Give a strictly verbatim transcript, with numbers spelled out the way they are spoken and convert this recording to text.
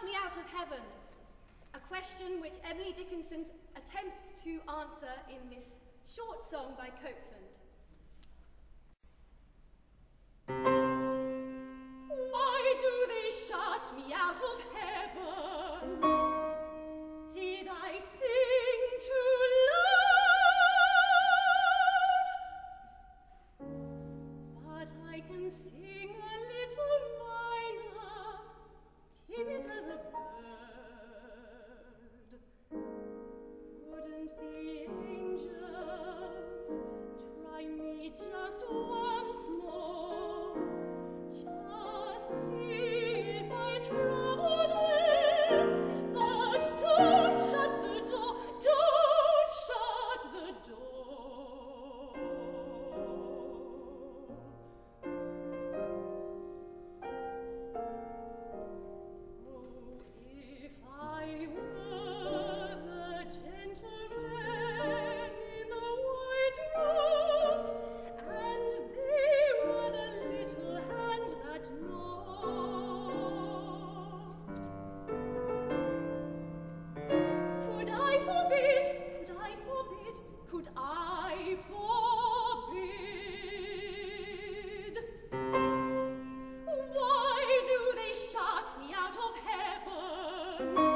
me out of heaven? A question which Emily Dickinson attempts to answer in this short song by Copeland. Why do they shut me out of heaven? Did I sing too loud? But I can sing a little minor, timid as a bird. Wouldn't the angels try me just once more? Just see if I troubled them. But don't shut the door, don't shut the door. Oh, if I were the gentleman in the white robes, and they were the little hand that knocked, could I forbid, could I forbid, could I forbid? Why do they shut me out of heaven?